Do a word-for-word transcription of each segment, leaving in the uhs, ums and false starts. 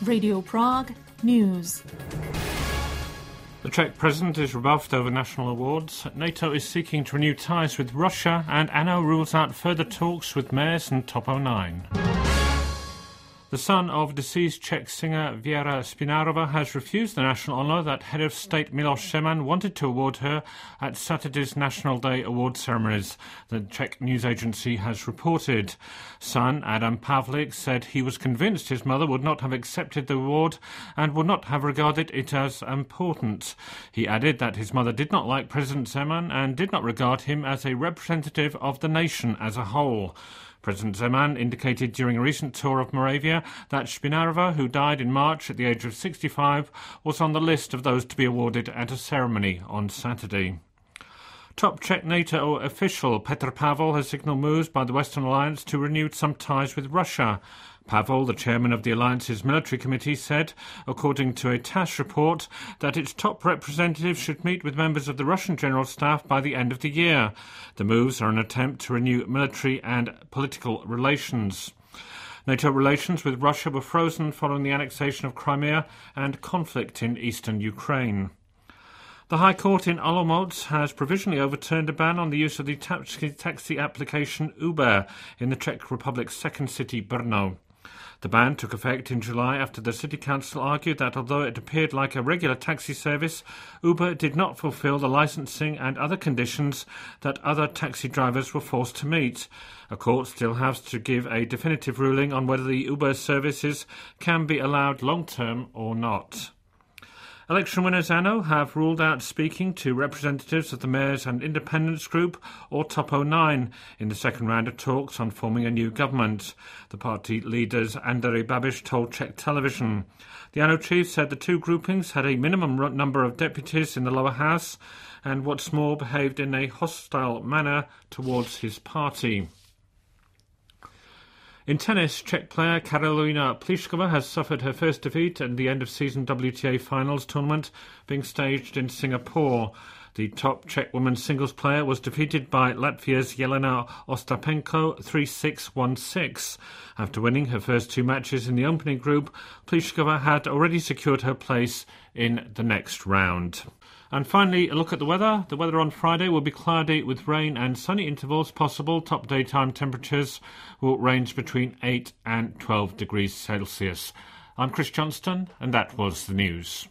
Radio Prague News. The Czech president is rebuffed over national awards. NATO is seeking to renew ties with Russia, and ANO rules out further talks with mayors and Top oh nine. The son of deceased Czech singer Věra Spinárova has refused the national honour that head of state Miloš Zeman wanted to award her at Saturday's National Day award ceremonies, the Czech news agency has reported. Son Adam Pavlik said he was convinced his mother would not have accepted the award and would not have regarded it as important. He added that his mother did not like President Zeman and did not regard him as a representative of the nation as a whole. President Zeman indicated during a recent tour of Moravia that Spinárova, who died in March at the age of sixty-five, was on the list of those to be awarded at a ceremony on Saturday. Top Czech NATO official Petr Pavel has signalled moves by the Western Alliance to renew some ties with Russia. Pavel, the chairman of the alliance's military committee, said, according to a TASS report, that its top representatives should meet with members of the Russian General Staff by the end of the year. The moves are an attempt to renew military and political relations. NATO relations with Russia were frozen following the annexation of Crimea and conflict in eastern Ukraine. The High Court in Olomouc has provisionally overturned a ban on the use of the taxi, taxi application Uber in the Czech Republic's second city, Brno. The ban took effect in July after the City Council argued that although it appeared like a regular taxi service, Uber did not fulfil the licensing and other conditions that other taxi drivers were forced to meet. A court still has to give a definitive ruling on whether the Uber services can be allowed long-term or not. Election winners ANO have ruled out speaking to representatives of the Mayors and Independence Group or Top oh nine in the second round of talks on forming a new government. The party leaders Andrej Babiš told Czech television. The ANO chief said the two groupings had a minimum number of deputies in the lower house and what's more behaved in a hostile manner towards his party. In tennis, Czech player Karolina Pliskova has suffered her first defeat in the end-of-season W T A Finals tournament being staged in Singapore. The top Czech women's singles player was defeated by Latvia's Jelena Ostapenko three six one six. After winning her first two matches in the opening group, Pliskova had already secured her place in the next round. And finally, a look at the weather. The weather on Friday will be cloudy with rain and sunny intervals possible. Top daytime temperatures will range between eight and twelve degrees Celsius. I'm Chris Johnston, and that was the news.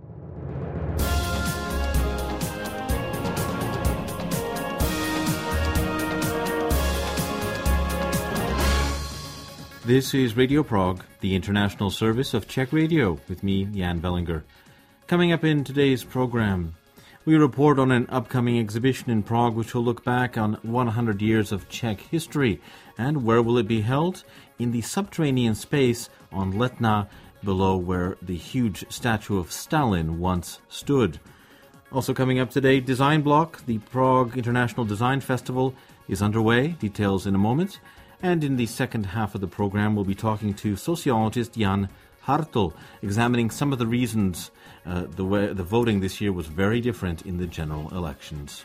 This is Radio Prague, the international service of Czech Radio, with me, Jan Bellinger. Coming up in today's program, we report on an upcoming exhibition in Prague which will look back on one hundred years of Czech history. And where will it be held? In the subterranean space on Letná, below where the huge statue of Stalin once stood. Also coming up today, Design Block, the Prague International Design Festival, is underway. Details in a moment. And in the second half of the program, we'll be talking to sociologist Jan Hartl, examining some of the reasons uh, the, way, the voting this year was very different in the general elections.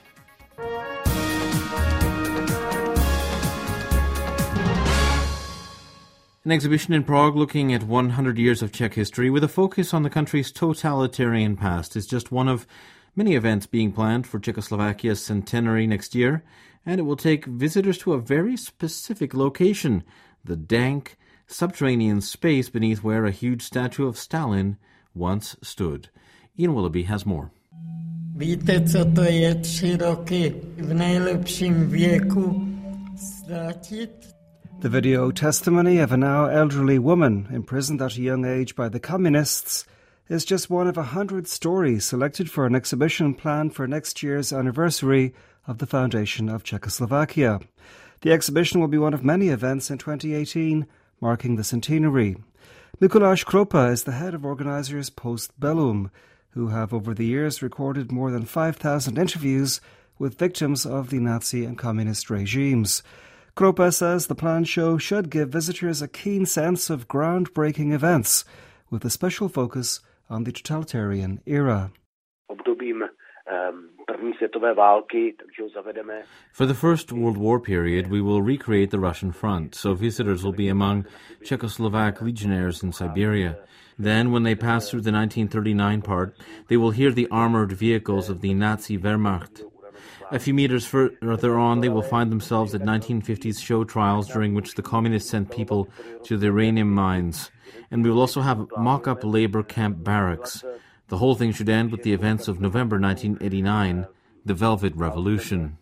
An exhibition in Prague looking at one hundred years of Czech history with a focus on the country's totalitarian past is just one of many events being planned for Czechoslovakia's centenary next year, and it will take visitors to a very specific location, the dank, subterranean space beneath where a huge statue of Stalin once stood. Ian Willoughby has more. Víte, co to je tři roky v nejlepším věku ztratit? The video testimony of a now elderly woman imprisoned at a young age by the communists is just one of a hundred stories selected for an exhibition planned for next year's anniversary of the foundation of Czechoslovakia. The exhibition will be one of many events in twenty eighteen, marking the centenary. Mikuláš Kropa is the head of organisers Post Bellum, who have over the years recorded more than five thousand interviews with victims of the Nazi and communist regimes. Kropa says the planned show should give visitors a keen sense of groundbreaking events, with a special focus on the totalitarian era. Obdobím um, For the First World War period, we will recreate the Russian front, so visitors will be among Czechoslovak legionnaires in Siberia. Then, when they pass through the nineteen thirty-nine part, they will hear the armoured vehicles of the Nazi Wehrmacht. A few metres further on, they will find themselves at nineteen fifties show trials during which the communists sent people to the uranium mines. And we will also have mock-up labour camp barracks. The whole thing should end with the events of November nineteen eighty-nine, the Velvet Revolution.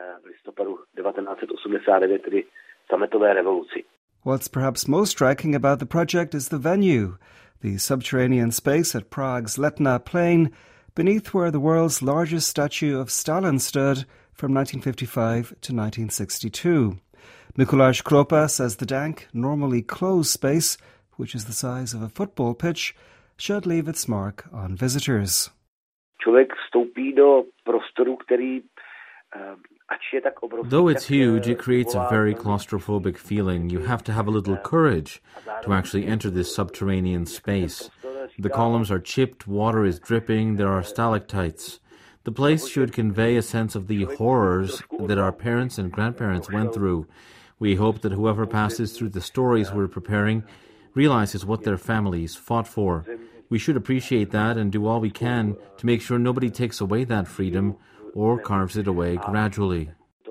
What's perhaps most striking about the project is the venue, the subterranean space at Prague's Letná Plain, beneath where the world's largest statue of Stalin stood from nineteen fifty-five to nineteen sixty-two. Mikuláš Kroupa says the dank, normally closed space, which is the size of a football pitch, should leave its mark on visitors. Though it's huge, it creates a very claustrophobic feeling. You have to have a little courage to actually enter this subterranean space. The columns are chipped, water is dripping, there are stalactites. The place should convey a sense of the horrors that our parents and grandparents went through. We hope that whoever passes through the stories we're preparing realizes what their families fought for. We should appreciate that and do all we can to make sure nobody takes away that freedom or carves it away gradually.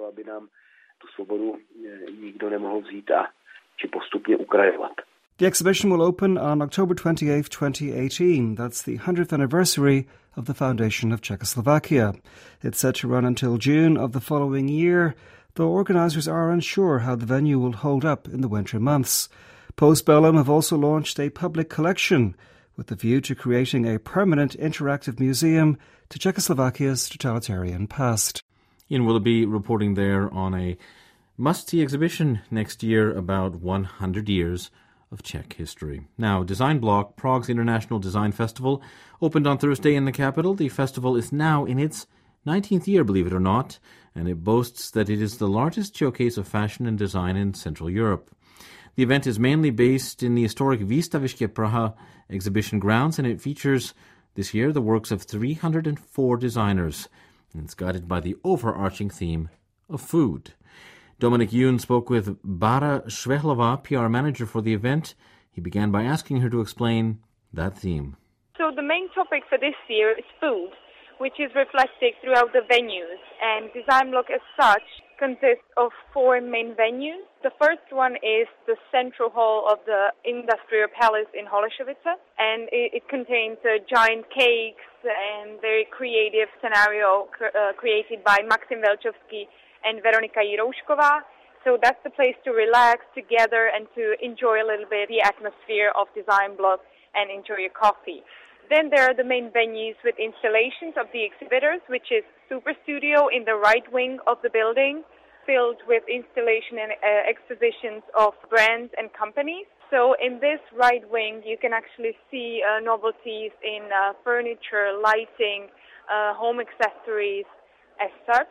The exhibition will open on October twenty-eighth, twenty eighteen. That's the hundredth anniversary of the foundation of Czechoslovakia. It's set to run until June of the following year, though organisers are unsure how the venue will hold up in the winter months. Postbellum have also launched a public collection with the view to creating a permanent interactive museum to Czechoslovakia's totalitarian past. Ian Willoughby reporting there on a must-see exhibition next year about one hundred years of Czech history. Now, Design Block, Prague's International Design Festival, opened on Thursday in the capital. The festival is now in its nineteenth year, believe it or not, and it boasts that it is the largest showcase of fashion and design in Central Europe. The event is mainly based in the historic Výstaviště Praha exhibition grounds, and it features this year the works of three hundred four designers, and it's guided by the overarching theme of food. Dominic Yoon spoke with Bara Švehlova, P R manager for the event. He began by asking her to explain that theme. So the main topic for this year is food, which is reflected throughout the venues, and Design Block as such consists of four main venues. The first one is the central hall of the Industrial Palace in Holešovice, and it, it contains uh, giant cakes and very creative scenario cr- uh, created by Maxim Velchovský and Veronika Jiroušková. So that's the place to relax together and to enjoy a little bit the atmosphere of Design Block and enjoy your coffee. Then there are the main venues with installations of the exhibitors, which is Super Studio in the right wing of the building, filled with installation and uh, expositions of brands and companies. So in this right wing, you can actually see uh, novelties in uh, furniture, lighting, uh, home accessories as such.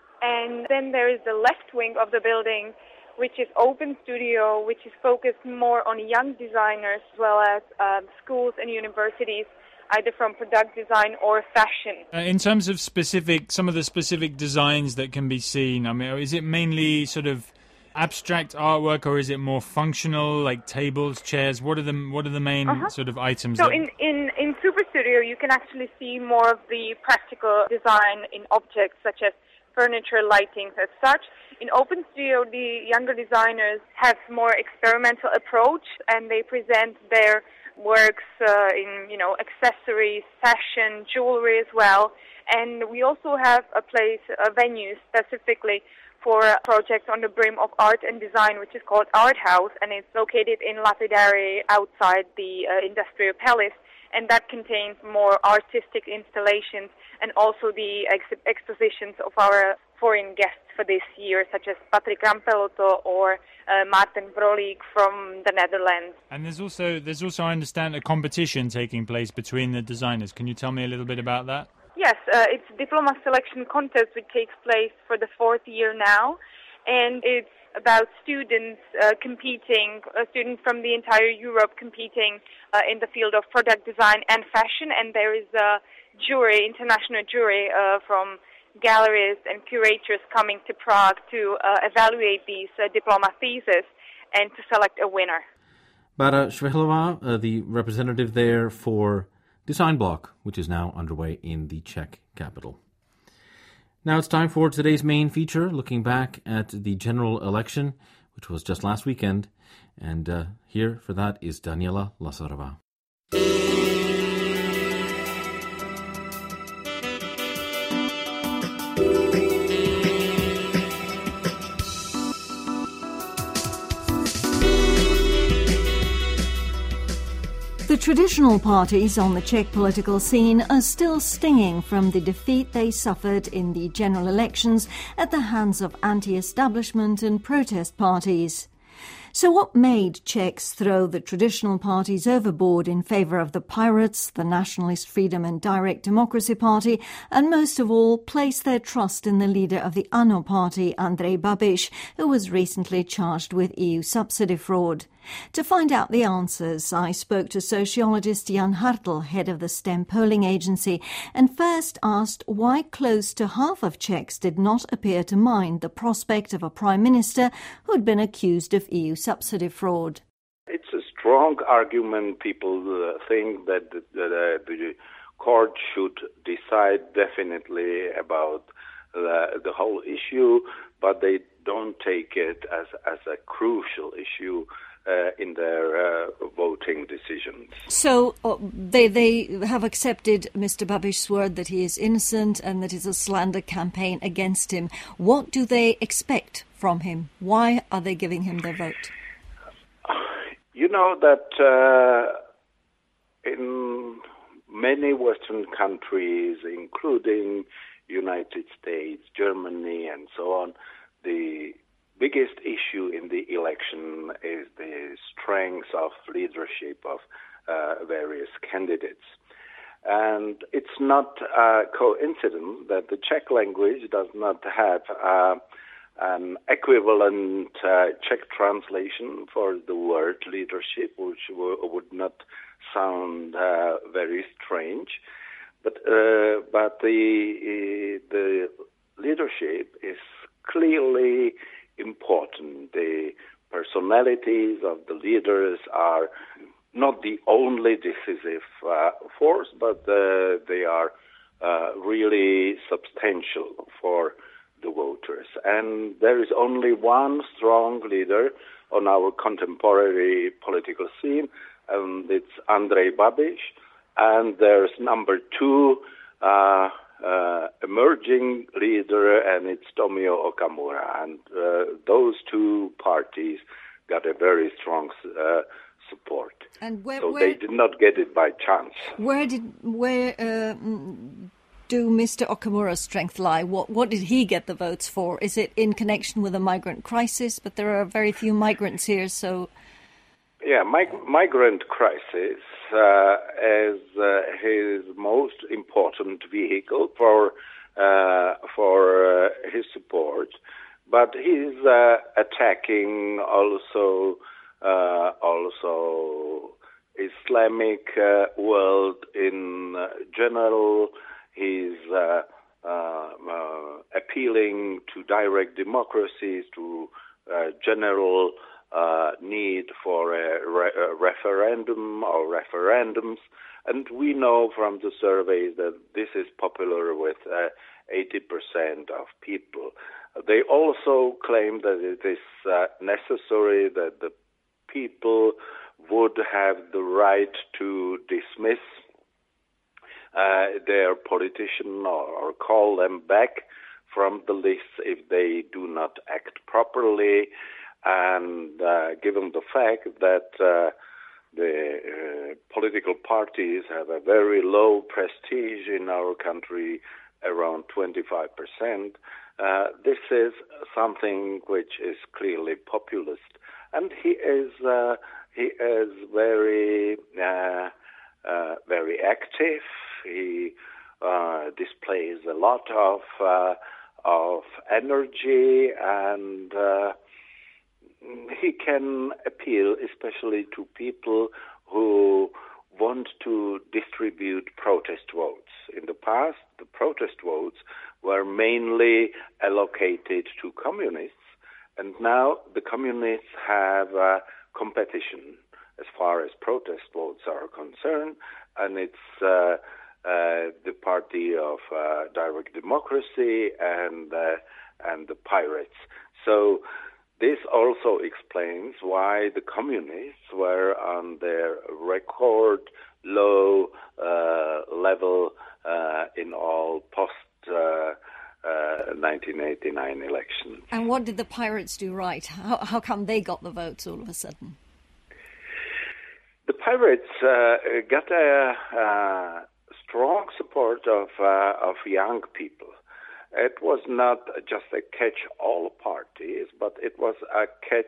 And then there is the left wing of the building, which is Open Studio, which is focused more on young designers as well as um, schools and universities, either from product design or fashion. Uh, in terms of specific, some of the specific designs that can be seen, I mean, is it mainly sort of abstract artwork, or is it more functional, like tables, chairs? What are the what are the main uh-huh. sort of items? So that... in, in, in Super Studio, you can actually see more of the practical design in objects such as furniture, lighting, as such. In Open Studio, the younger designers have more experimental approach, and they present their works uh, in, you know, accessories, fashion, jewelry as well. And we also have a place, a venue specifically for a project on the brim of art and design, which is called Art House, and it's located in Lapidary outside the uh, Industrial Palace. And that contains more artistic installations and also the ex- expositions of our foreign guests for this year, such as Patrick Rampelotto or uh, Maarten Brolik from the Netherlands. And there's also, there's also, I understand, a competition taking place between the designers. Can you tell me a little bit about that? Yes, uh, it's a diploma selection contest which takes place for the fourth year now, and it's about students uh, competing, uh, students from the entire Europe competing uh, in the field of product design and fashion, and there is a jury, international jury uh, from galleries and curators coming to Prague to uh, evaluate these uh, diploma theses and to select a winner. Bára Švehlová, uh, the representative there for Design Block, which is now underway in the Czech capital. Now it's time for today's main feature, looking back at the general election, which was just last weekend. And uh, here for that is Daniela Lazarová. The traditional parties on the Czech political scene are still stinging from the defeat they suffered in the general elections at the hands of anti-establishment and protest parties. So what made Czechs throw the traditional parties overboard in favour of the Pirates, the Nationalist Freedom and Direct Democracy Party, and most of all place their trust in the leader of the ANO party, Andrej Babiš, who was recently charged with E U subsidy fraud? To find out the answers, I spoke to sociologist Jan Hartl, head of the STEM polling agency, and first asked why close to half of Czechs did not appear to mind the prospect of a prime minister who had been accused of E U subsidy fraud. It's a strong argument. People uh, think that the, the, the court should decide definitely about the, the whole issue, but they don't take it as, as a crucial issue Uh, in their uh, voting decisions. So uh, they they have accepted Mister Babiš's word that he is innocent and that it's a slander campaign against him. What do they expect from him? Why are they giving him their vote? You know that uh, in many Western countries, including United States, Germany, and so on, the biggest issue in the election is the strength of leadership of uh, various candidates. And it's not a coincidence that the Czech language does not have uh, an equivalent uh, Czech translation for the word leadership, which w- would not sound uh, very strange. But uh, but the uh, the leadership is clearly important. The personalities of the leaders are not the only decisive uh, force, but uh, they are uh, really substantial for the voters. And there is only one strong leader on our contemporary political scene, and it's Andrej Babiš. And there's number two, uh, Uh, emerging leader, and it's Tomio Okamura. And uh, those two parties got a very strong uh, support. And where, so where, they did not get it by chance. Where did where uh, do Mister Okamura's strength lie? What what did he get the votes for? Is it in connection with the migrant crisis? But there are very few migrants here, so. Yeah, mig- migrant crisis uh, is uh, his most important vehicle for uh, for uh, his support, but he's uh, attacking also uh, also Islamic uh, world in uh, general. He's uh, uh, uh, appealing to direct democracies, to uh, general Uh, need for a, re- a referendum or referendums, and we know from the surveys that this is popular with uh, eighty percent of people. They also claim that it is uh, necessary that the people would have the right to dismiss uh, their politician or, or call them back from the list if they do not act properly. And uh, given the fact that uh, the uh, political parties have a very low prestige in our country, around twenty-five percent, uh, this is something which is clearly populist. And he is uh, he is very uh, uh, very active. He uh, displays a lot of uh, of energy, and uh, he can appeal especially to people who want to distribute protest votes. In the past, the protest votes were mainly allocated to communists, and now the communists have uh, competition as far as protest votes are concerned, and it's uh, uh, the party of uh, direct democracy and uh, and the pirates. So this also explains why the communists were on their record low uh, level uh, in all post uh, uh, nineteen eighty-nine elections. And what did the pirates do right? How, how come they got the votes all of a sudden? The pirates uh, got a, a strong support of uh, of young people. It was not just a catch-all party, but it was a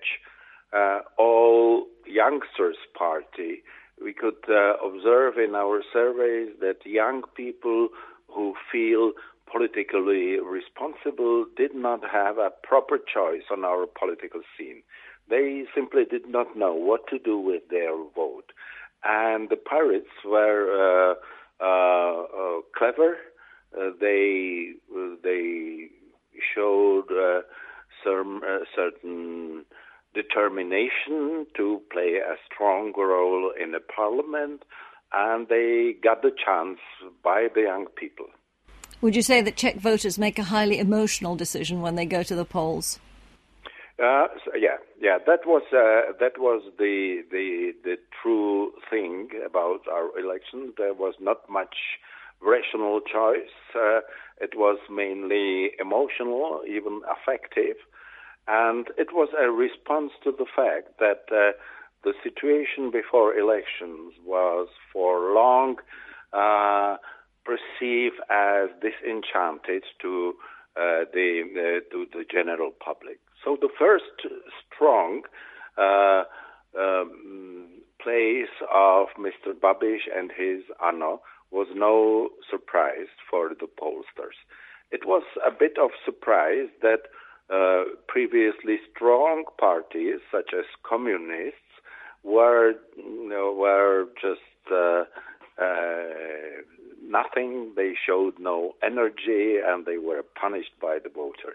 catch-all youngsters party. We could uh, observe in our surveys that young people who feel politically responsible did not have a proper choice on our political scene. They simply did not know what to do with their vote. And the pirates were uh, uh, uh, clever. Uh, they uh, they showed uh, some uh, certain determination to play a strong role in the parliament, and they got the chance by the young people. Would you say that Czech voters make a highly emotional decision when they go to the polls? Uh, so, yeah, yeah. That was uh, that was the the the true thing about our election. There was not much rational choice. Uh, it was mainly emotional, even affective, and it was a response to the fact that uh, the situation before elections was for long uh, perceived as disenchanted to uh, the uh, to the general public. So the first strong uh, um, place of Mister Babiš and his ANO was no surprise for the pollsters. It was a bit of surprise that uh, previously strong parties, such as communists, were you know, were just uh, uh, nothing. They showed no energy, and they were punished by the voters.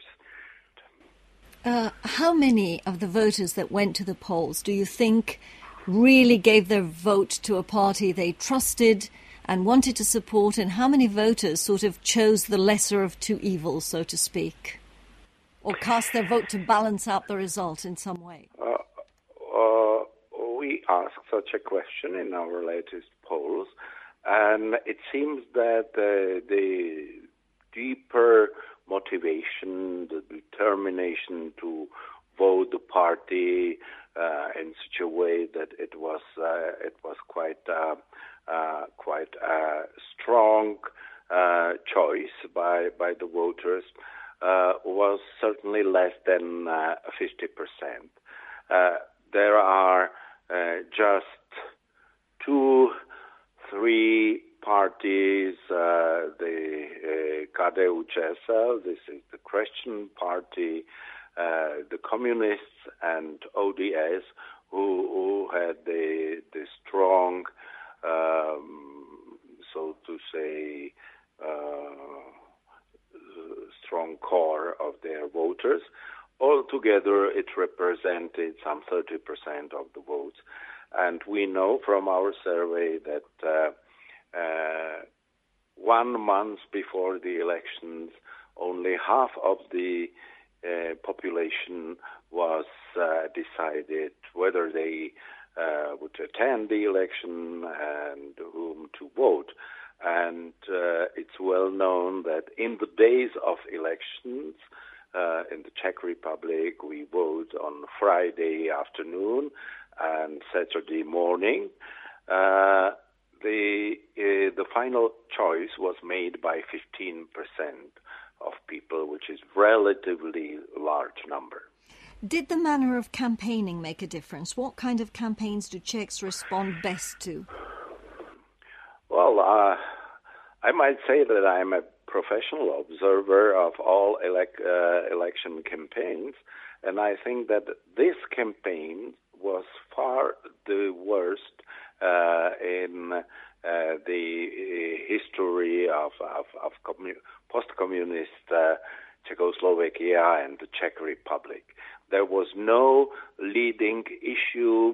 Uh, how many of the voters that went to the polls do you think really gave their vote to a party they trusted and wanted to support, and how many voters sort of chose the lesser of two evils, so to speak, or cast their vote to balance out the result in some way? Uh, uh, we asked such a question in our latest polls, and it seems that uh, the deeper motivation, the determination to vote the party uh, in such a way that it was uh, it was quite uh, uh, quite a strong uh, choice by by the voters uh, was certainly less than uh, fifty percent. Uh, there are uh, just two, three parties, uh, the uh, K D U Č S L, this is the Christian party, uh, the communists, and O D S, who, who had the, the strong, um, so to say, uh, strong core of their voters. Altogether, it represented some thirty percent of the votes. And we know from our survey that uh, Uh, one month before the elections, only half of the uh, population was uh, decided whether they uh, would attend the election and whom to vote. And uh, it's well known that in the days of elections, uh, in the Czech Republic, we vote on Friday afternoon and Saturday morning. Uh, The uh, the final choice was made by fifteen percent of people, which is relatively large number. Did the manner of campaigning make a difference? What kind of campaigns do Czechs respond best to? Well, uh, I might say that I'm a professional observer of all elec- uh, election campaigns, and I think that this campaign was far the worst Uh, in uh, the uh, history of, of, of commu- post-communist uh, Czechoslovakia and the Czech Republic. There was no leading issue.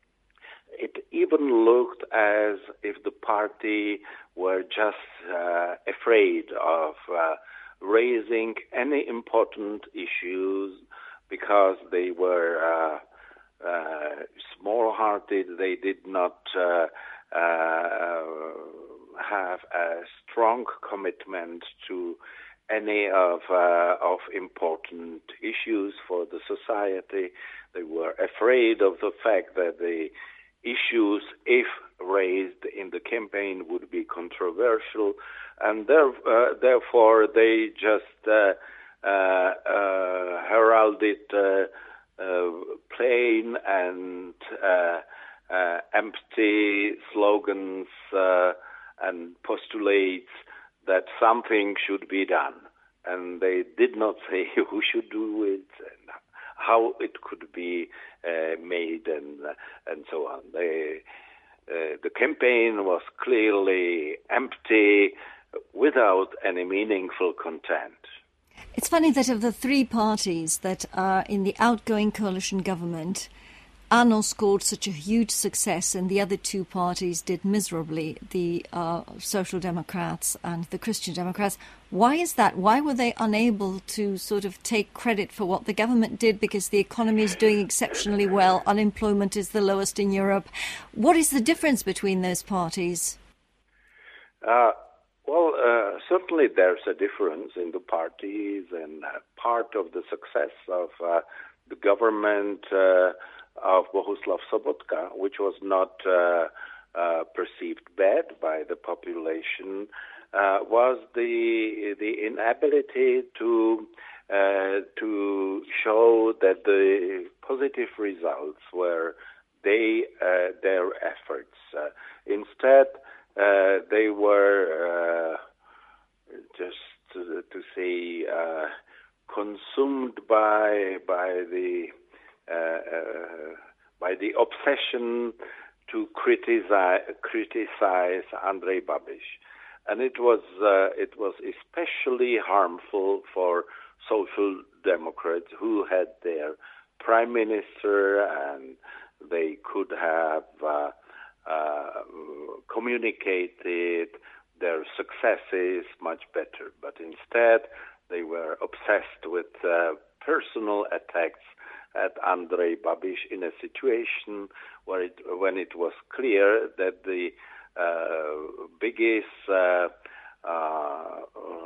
It even looked as if the party were just uh, afraid of uh, raising any important issues because they were uh, uh, small-hearted. They did not uh, uh, have a strong commitment to any of uh, of important issues for the society. They were afraid of the fact that the issues, if raised in the campaign, would be controversial, and there, uh, therefore they just uh, uh, uh, heralded uh, uh, plain and uh, uh, empty slogans uh, and postulates that something should be done, and they did not say who should do it and how it could be uh, made, and uh, and so on. They, uh, the campaign was clearly empty, without any meaningful content. It's funny that of the three parties that are in the outgoing coalition government, ANO scored such a huge success and the other two parties did miserably, the uh, Social Democrats and the Christian Democrats. Why is that? Why were they unable to sort of take credit for what the government did, because the economy is doing exceptionally well, unemployment is the lowest in Europe? What is the difference between those parties? Uh, well, uh, certainly there's a difference in the parties, and uh, part of the success of uh, the government uh, of Bohuslav Sobotka, which was not uh, uh, perceived bad by the population, uh, was the the inability to uh, to show that the positive results were they uh, their efforts. Uh, instead, uh, they were uh, just to, to say uh, consumed by by the Uh, uh, by the obsession to criticize, criticize Andrej Babiš, and it was uh, it was especially harmful for Social Democrats, who had their prime minister, and they could have uh, uh, communicated their successes much better. But instead, they were obsessed with uh, personal attacks at Andrej Babiš in a situation where it, when it was clear that the uh, biggest uh, uh,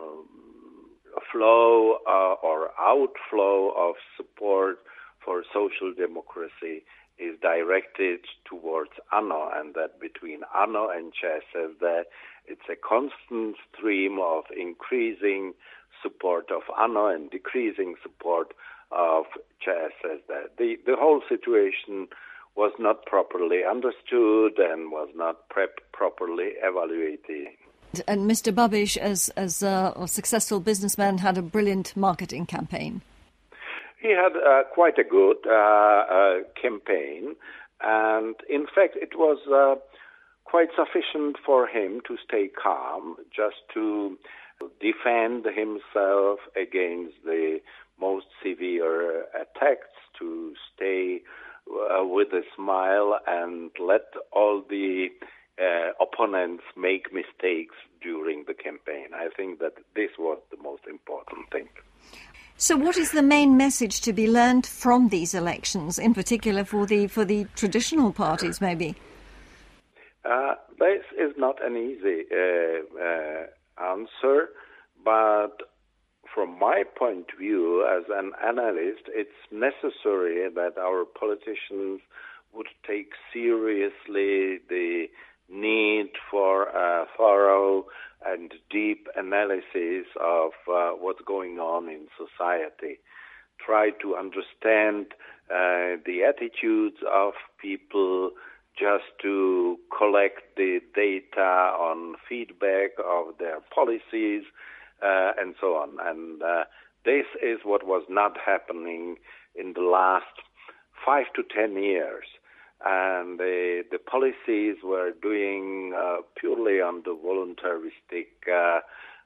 flow uh, or outflow of support for social democracy is directed towards ANO, and that between ANO and C S S D it's a constant stream of increasing support of ANO and decreasing support of C S S D. The, the whole situation was not properly understood and was not prep properly evaluated. And Mister Babiš, as, as a, a successful businessman, had a brilliant marketing campaign. He had uh, quite a good uh, uh, campaign, and in fact it was uh, quite sufficient for him to stay calm, just to defend himself against the most severe attacks, to stay uh, with a smile and let all the uh, opponents make mistakes during the campaign. I think that this was the most important thing. So what is the main message to be learned from these elections, in particular for the for the traditional parties, maybe? Uh, this is not an easy uh, uh, answer, but from my point of view as an analyst, it's necessary that our politicians would take seriously the need for a thorough and deep analysis of uh, what's going on in society. Try to understand uh, the attitudes of people, just to collect the data on feedback of their policies, uh, and so on. And uh, this is what was not happening in the last five to ten years. And the, the policies were doing uh, purely on the voluntaristic uh,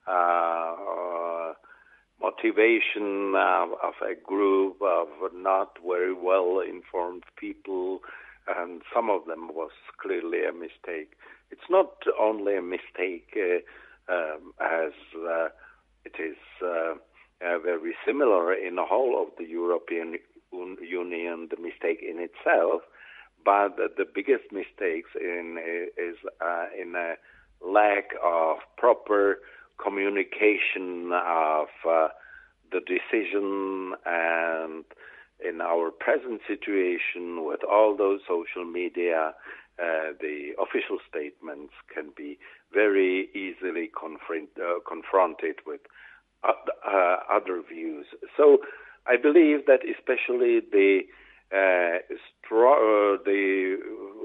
uh, motivation uh, of a group of not very well-informed people, and some of them was clearly a mistake. It's not only a mistake uh, um, as uh, it is uh, uh, very similar in the whole of the European Union, the mistake in itself, but the biggest mistakes in is uh, in a lack of proper communication of uh, the decision, and in our present situation with all those social media, uh, the official statements can be very easily confront, uh, confronted with uh, uh, other views. So I believe that especially the uh, stro- uh, the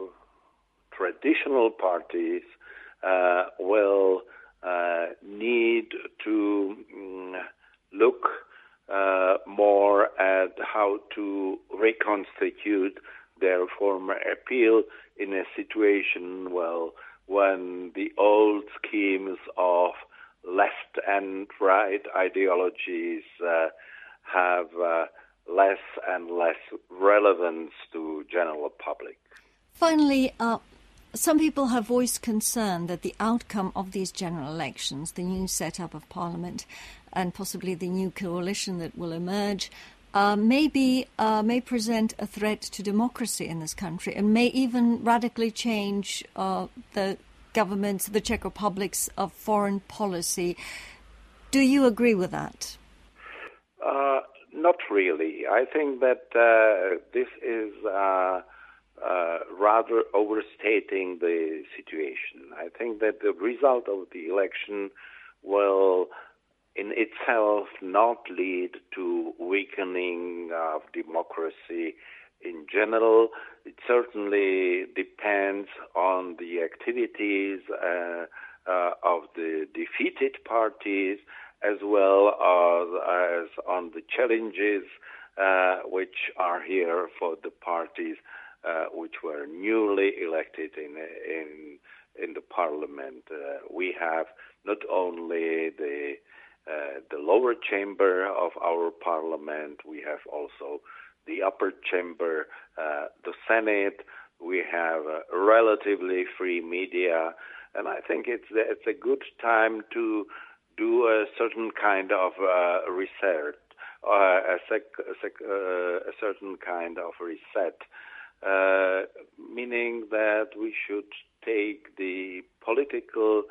traditional parties uh, will uh, need to um, look uh, more at how to reconstitute their former appeal in a situation, well, when the old schemes of left and right ideologies uh, have uh, less and less relevance to general public. Finally, uh, some people have voiced concern that the outcome of these general elections, the new setup of Parliament, and possibly the new coalition that will emerge, uh, may, be, uh, may present a threat to democracy in this country, and may even radically change uh, the government's, the Czech Republic's of foreign policy. Do you agree with that? Uh, not really. I think that uh, this is uh, uh, rather overstating the situation. I think that the result of the election will in itself not lead to weakening of democracy in general. It certainly depends on the activities uh, uh, of the defeated parties, as well as, as on the challenges uh, which are here for the parties uh, which were newly elected in in in the parliament. Uh, we have not only the uh, the lower chamber of our parliament, we have also the upper chamber, uh, the Senate. We have a relatively free media, and I think it's it's a good time to do a certain kind of uh, research, uh, a, sec- a, sec- uh, a certain kind of reset, uh, meaning that we should take the political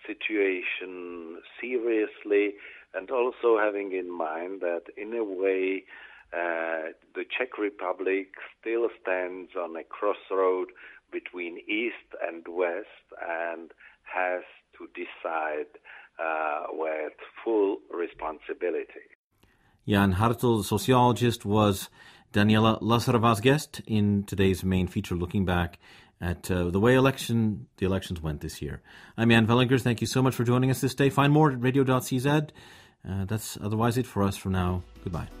situation seriously, and also having in mind that in a way uh, the Czech Republic still stands on a crossroad between East and West and has to decide Uh, with full responsibility. Jan Hartl, the sociologist, was Daniela Lazareva's guest in today's main feature, looking back at uh, the way election the elections went this year. I'm Jan Vellinger. Thank you so much for joining us this day. Find more at radio dot c z. Uh, that's otherwise it for us for now. Goodbye.